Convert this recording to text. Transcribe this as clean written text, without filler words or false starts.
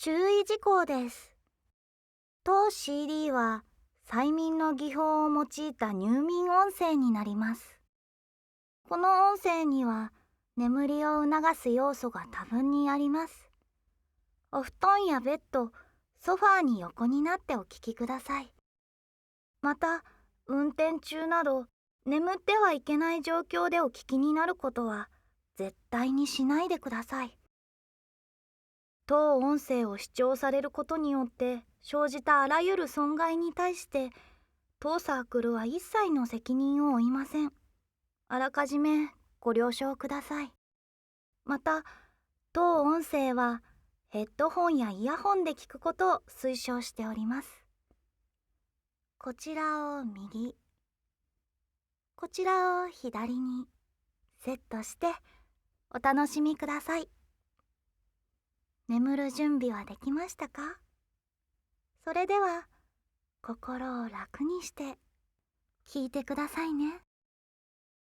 注意事項です。当 CD は催眠の技法を用いた入眠音声になります。この音声には眠りを促す要素が多分にあります。お布団やベッド、ソファーに横になってお聞きください。また、運転中など眠ってはいけない状況でお聞きになることは絶対にしないでください。当音声を視聴されることによって生じたあらゆる損害に対して当サークルは一切の責任を負いません。あらかじめご了承ください。また、当音声はヘッドホンやイヤホンで聞くことを推奨しております。こちらを右、こちらを左にセットしてお楽しみください。眠る準備はできましたか？それでは心を楽にして聞いてくださいね。